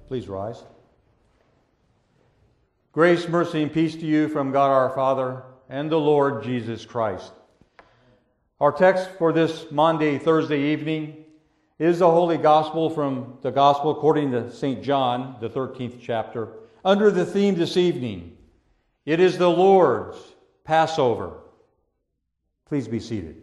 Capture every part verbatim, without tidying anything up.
Please rise. Grace, mercy, and peace to you from God our Father and the Lord Jesus Christ. Our text for this Maundy, Thursday evening is the Holy Gospel from the Gospel according to Saint John, the thirteenth chapter, under the theme this evening, it is the Lord's Passover. Please be seated.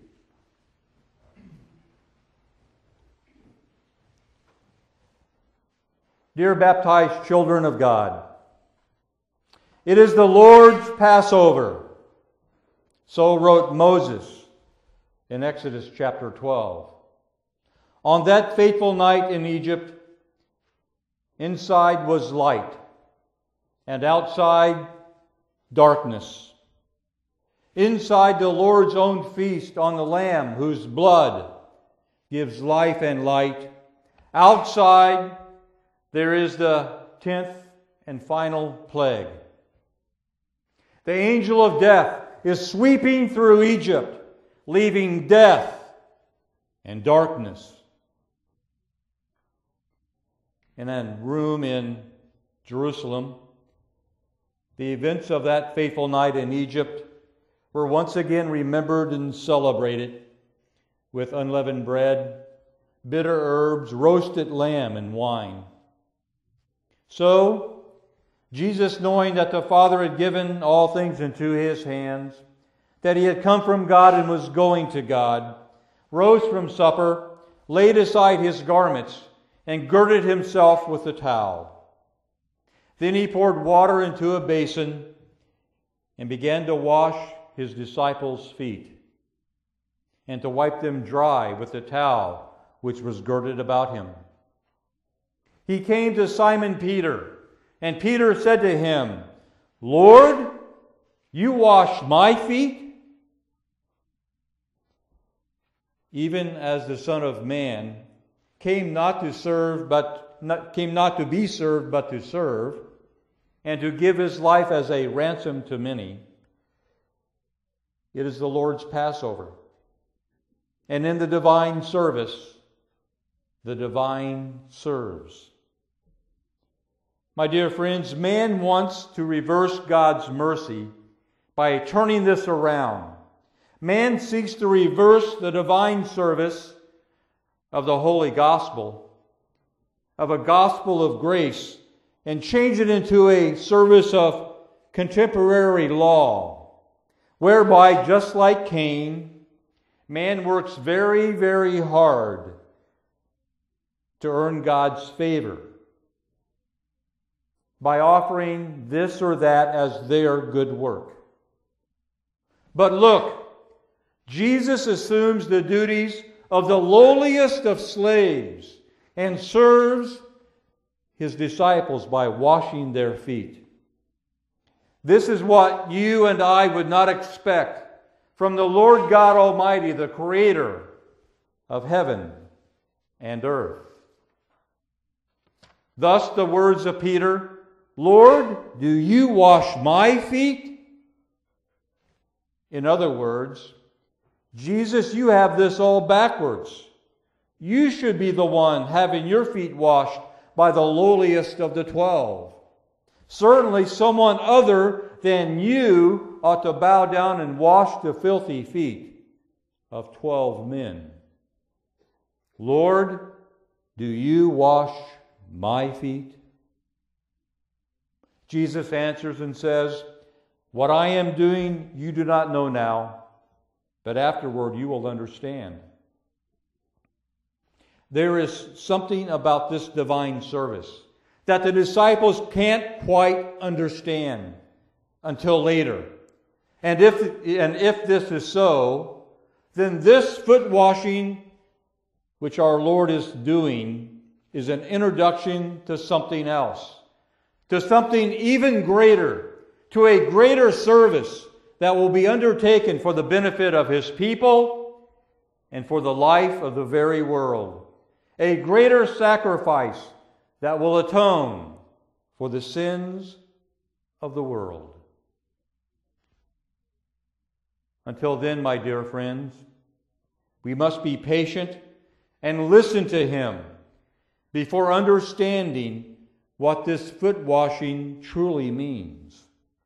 Dear baptized children of God, it is the Lord's Passover. So wrote Moses in Exodus chapter twelve. On that fateful night in Egypt, inside was light, and outside darkness. Inside the Lord's own feast on the Lamb, whose blood gives life and light. Outside there is the tenth and final plague. The angel of death is sweeping through Egypt, leaving death and darkness. In a room in Jerusalem, the events of that fateful night in Egypt were once again remembered and celebrated with unleavened bread, bitter herbs, roasted lamb, and wine. So, Jesus, knowing that the Father had given all things into His hands, that He had come from God and was going to God, rose from supper, laid aside His garments, and girded Himself with a towel. Then He poured water into a basin and began to wash His disciples' feet and to wipe them dry with the towel which was girded about Him. He came to Simon Peter, and Peter said to Him, Lord, you wash my feet? Even as the Son of Man came not to serve, but not, came not to be served, but to serve, and to give His life as a ransom to many. It is the Lord's Passover. And in the divine service, the divine serves. My dear friends, man wants to reverse God's mercy by turning this around. Man seeks to reverse the divine service of the Holy Gospel, of a gospel of grace, and change it into a service of contemporary law, whereby, just like Cain, man works very, very hard to earn God's favor by offering this or that as their good work. But look, Jesus assumes the duties of the lowliest of slaves and serves His disciples by washing their feet. This is what you and I would not expect from the Lord God Almighty, the Creator of heaven and earth. Thus the words of Peter, Lord, do you wash my feet? In other words, Jesus, you have this all backwards. You should be the one having your feet washed by the lowliest of the twelve. Certainly someone other than you ought to bow down and wash the filthy feet of twelve men. Lord, do you wash my feet? Jesus answers and says, what I am doing you do not know now, but afterward you will understand. There is something about this divine service that the disciples can't quite understand until later. And if, and if this is so, then this foot washing which our Lord is doing is an introduction to something else, to something even greater, to a greater service that will be undertaken for the benefit of His people and for the life of the very world. A greater sacrifice that will atone for the sins of the world. Until then, my dear friends, we must be patient and listen to Him before understanding what this foot washing truly means.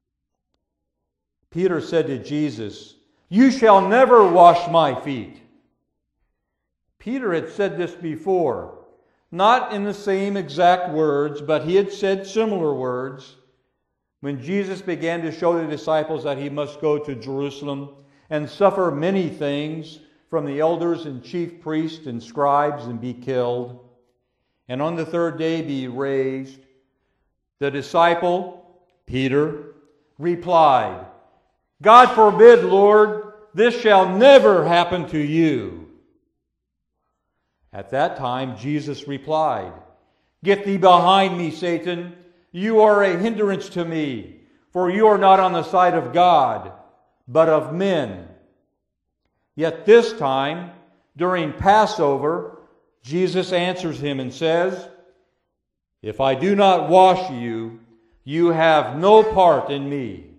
Peter said to Jesus, "You shall never wash my feet." Peter had said this before, not in the same exact words, but he had said similar words when Jesus began to show the disciples that he must go to Jerusalem and suffer many things from the elders and chief priests and scribes and be killed, and on the third day be raised. The disciple, Peter, replied, "God forbid, Lord, this shall never happen to you." At that time, Jesus replied, "Get thee behind me, Satan. You are a hindrance to me, for you are not on the side of God, but of men." Yet this time, during Passover, Jesus answers him and says, "If I do not wash you, you have no part in me."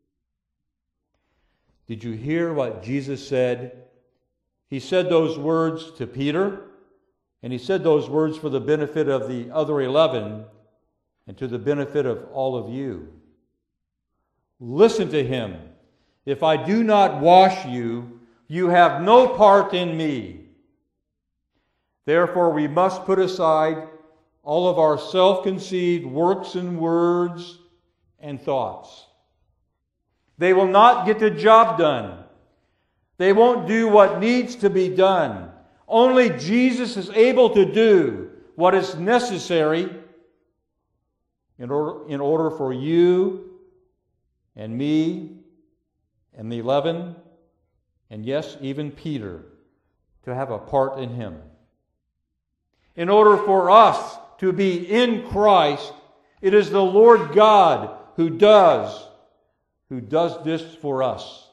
Did you hear what Jesus said? He said those words to Peter, and he said those words for the benefit of the other eleven and to the benefit of all of you. Listen to him. If I do not wash you, you have no part in me. Therefore, we must put aside all of our self-conceived works and words and thoughts. They will not get the job done. They won't do what needs to be done. Only Jesus is able to do what is necessary in order, in order for you and me and the eleven, and yes, even Peter, to have a part in him. In order for us to be in Christ, it is the Lord God who does, who does this for us.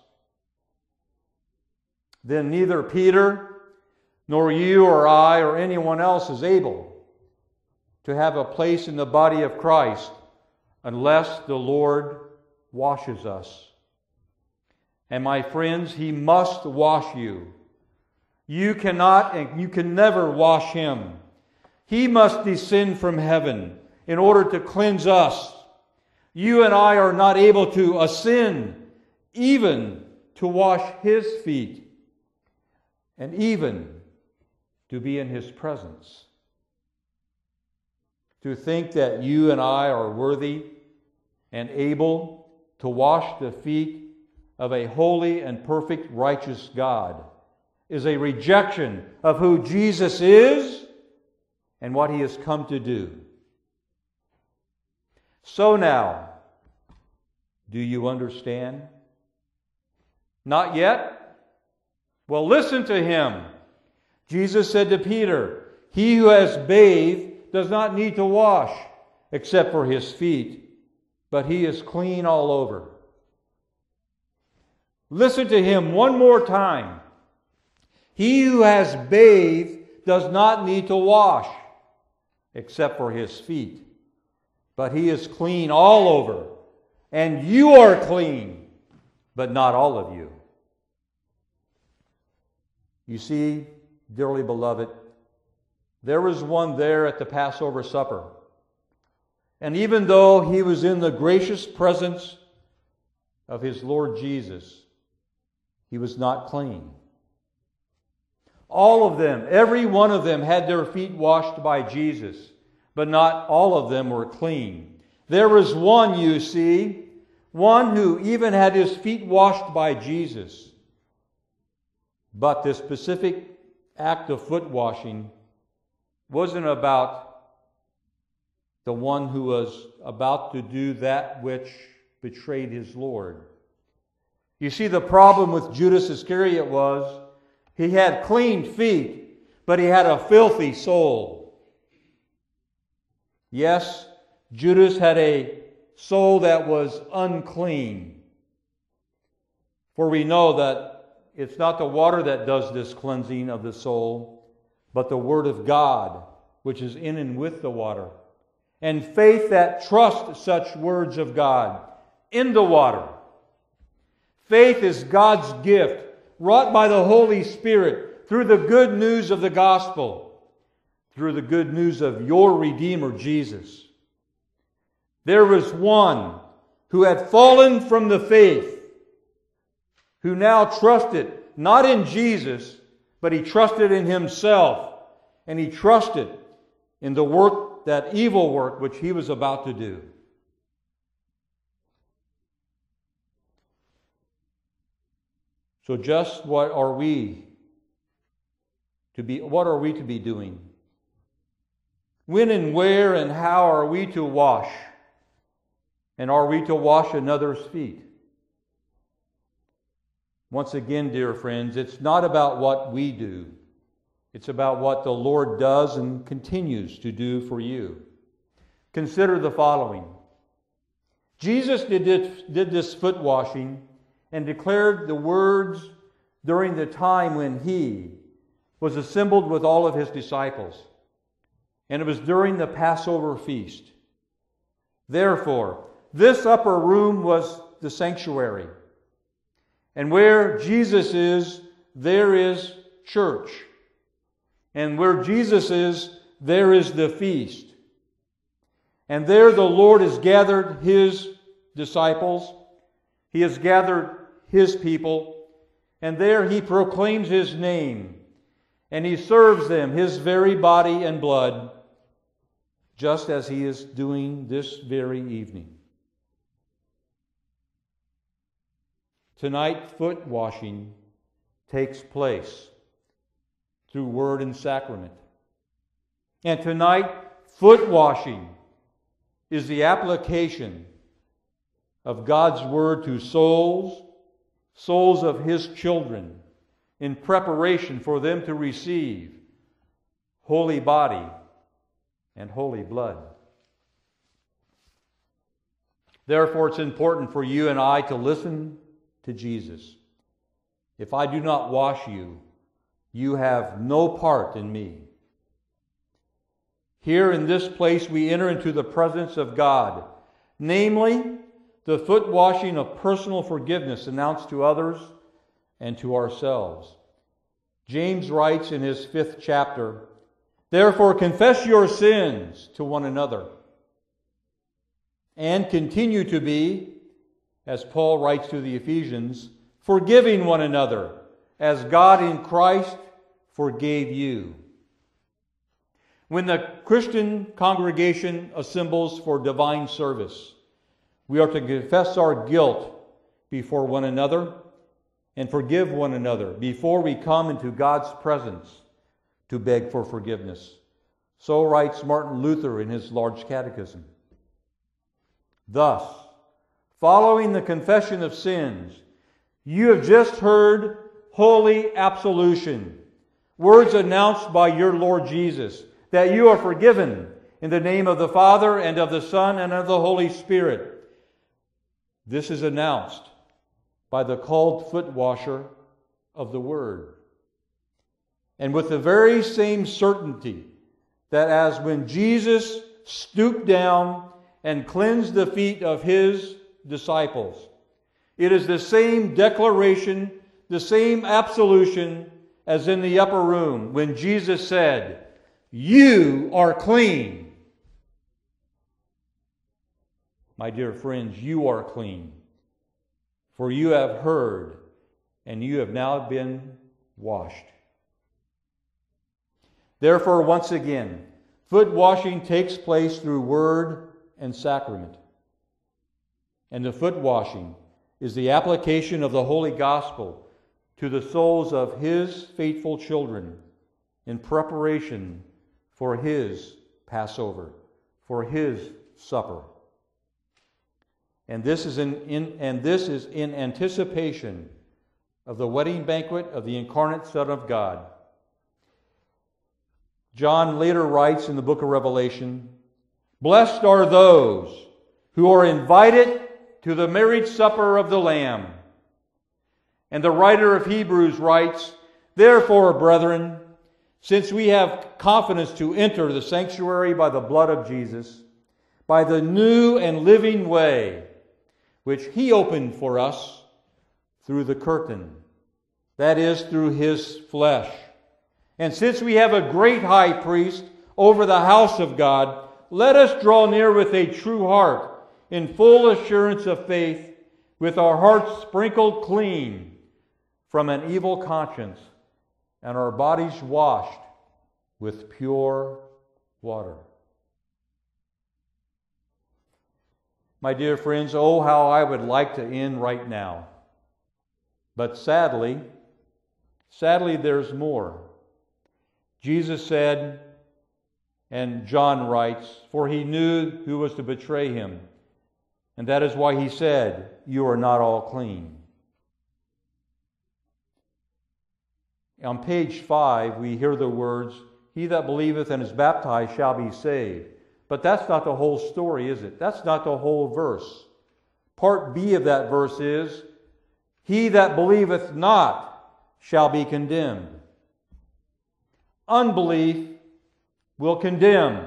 Then neither Peter, nor you or I or anyone else is able to have a place in the body of Christ unless the Lord washes us. And my friends, He must wash you. You cannot and you can never wash Him. He must descend from heaven in order to cleanse us. You and I are not able to ascend even to wash His feet and even to be in His presence. To think that you and I are worthy and able to wash the feet of a holy and perfect righteous God is a rejection of who Jesus is and what He has come to do. So now, do you understand? Not yet? Well, listen to Him. Jesus said to Peter, "He who has bathed does not need to wash except for his feet, but he is clean all over." Listen to Him one more time. He who has bathed does not need to wash except for his feet, but he is clean all over. And you are clean, but not all of you. You see, dearly beloved, there was one there at the Passover supper. And even though he was in the gracious presence of his Lord Jesus, he was not clean. All of them, every one of them had their feet washed by Jesus, but not all of them were clean. There was one, you see, one who even had his feet washed by Jesus. But this specific act of foot washing wasn't about the one who was about to do that which betrayed his Lord. You see, the problem with Judas Iscariot was he had clean feet, but he had a filthy soul. Yes, Judas had a soul that was unclean. For we know that it's not the water that does this cleansing of the soul, but the Word of God, which is in and with the water. And faith that trusts such words of God in the water. Faith is God's gift, wrought by the Holy Spirit through the good news of the gospel, through the good news of your Redeemer, Jesus. there was one who had fallen from the faith, who now trusted not in Jesus, but he trusted in himself, and he trusted in the work, that evil work which he was about to do. So just what are we to be, what are we to be doing? When and where and how are we to wash? And are we to wash another's feet? Once again, dear friends, it's not about what we do. It's about what the Lord does and continues to do for you. Consider the following. Jesus did this, did this foot washing and declared the words during the time when he was assembled with all of his disciples. And it was during the Passover feast. Therefore, this upper room was the sanctuary. And where Jesus is, there is church. And where Jesus is, there is the feast. And there the Lord has gathered his disciples. He has gathered his people. And there he proclaims his name. And he serves them, his very body and blood, just as he is doing this very evening. Tonight, foot washing takes place through word and sacrament. And tonight, foot washing is the application of God's word to souls, souls of his children, in preparation for them to receive holy body and holy blood. Therefore, it's important for you and I to listen to Jesus. If I do not wash you, you have no part in me. Here in this place we enter into the presence of God, namely the foot washing of personal forgiveness announced to others and to ourselves. James writes in his fifth chapter, "Therefore confess your sins to one another, and continue to be," as Paul writes to the Ephesians, "forgiving one another, as God in Christ forgave you." When the Christian congregation assembles for divine service, we are to confess our guilt before one another and forgive one another before we come into God's presence to beg for forgiveness. So writes Martin Luther in his large catechism. Thus, following the confession of sins, you have just heard holy absolution, words announced by your Lord Jesus, that you are forgiven in the name of the Father and of the Son and of the Holy Spirit. This is announced by the called foot washer of the Word. And with the very same certainty that as when Jesus stooped down and cleansed the feet of his disciples, it is the same declaration, the same absolution as in the upper room when Jesus said, "You are clean." My dear friends, you are clean, for you have heard and you have now been washed. Therefore, once again, foot washing takes place through word and sacrament. And the foot washing is the application of the Holy Gospel to the souls of his faithful children in preparation for his Passover, for his supper. And this is in, in and this is in anticipation of the wedding banquet of the incarnate Son of God. John later writes in the book of Revelation, "Blessed are those who are invited to the marriage supper of the Lamb." And the writer of Hebrews writes, "Therefore, brethren, since we have confidence to enter the sanctuary by the blood of Jesus, by the new and living way which he opened for us through the curtain, that is, through his flesh. And since we have a great high priest over the house of God, let us draw near with a true heart, in full assurance of faith, with our hearts sprinkled clean from an evil conscience, and our bodies washed with pure water. My dear friends, oh, how I would like to end right now. But sadly, sadly, there's more. Jesus said, and John writes, for he knew who was to betray him. And that is why he said, you are not all clean. On page five, we hear the words, he that believeth and is baptized shall be saved. But that's not the whole story, is it? That's not the whole verse. Part B of that verse is, he that believeth not shall be condemned. Unbelief will condemn.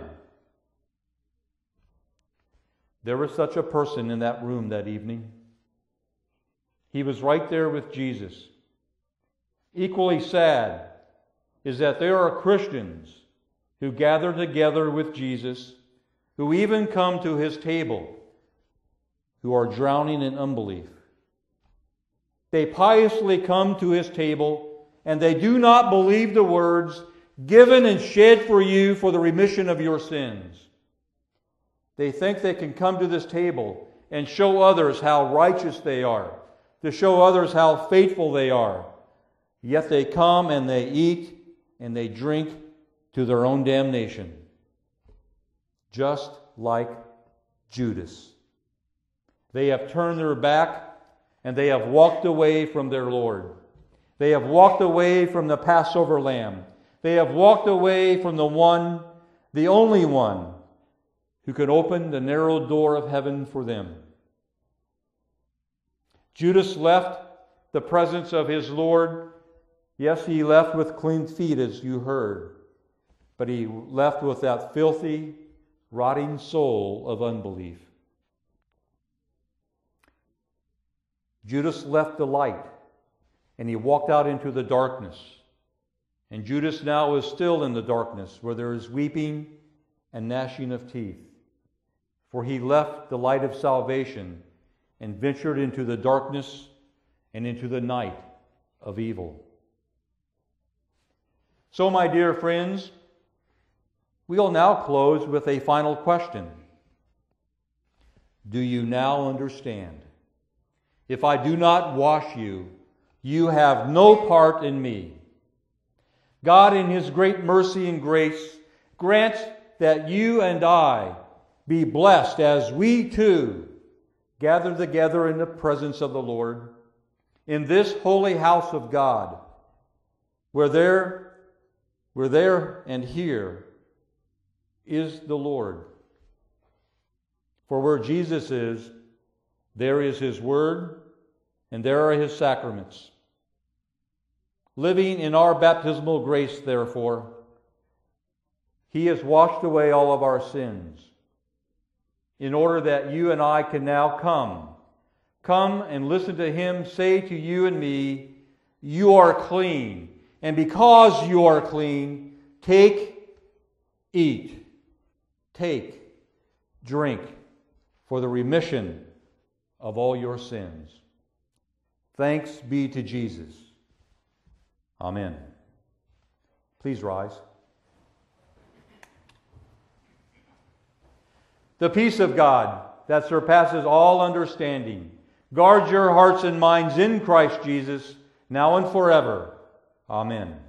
There was such a person in that room that evening. He was right there with Jesus. Equally sad is that there are Christians who gather together with Jesus, who even come to his table, who are drowning in unbelief. They piously come to his table, and they do not believe the words, given and shed for you for the remission of your sins. They think they can come to this table and show others how righteous they are, to show others how faithful they are. Yet they come and they eat and they drink to their own damnation. Just like Judas. They have turned their back and they have walked away from their Lord. They have walked away from the Passover lamb. They have walked away from the one, the only one, who could open the narrow door of heaven for them. Judas left the presence of his Lord. Yes, he left with clean feet, as you heard, but he left with that filthy, rotting soul of unbelief. Judas left the light, and he walked out into the darkness. And Judas now is still in the darkness, where there is weeping and gnashing of teeth. For he left the light of salvation and ventured into the darkness and into the night of evil. So, my dear friends, we'll now close with a final question. Do you now understand? If I do not wash you, you have no part in me. God, in his great mercy and grace, grants that you and I be blessed as we too gather together in the presence of the Lord in this holy house of God, where there, where there and here is the Lord. For where Jesus is, there is his word, and there are his sacraments. Living in our baptismal grace, therefore, he has washed away all of our sins, in order that you and I can now come. Come and listen to him say to you and me, you are clean. And because you are clean, take, eat, take, drink, for the remission of all your sins. Thanks be to Jesus. Amen. Please rise. The peace of God that surpasses all understanding, guard your hearts and minds in Christ Jesus, now and forever. Amen.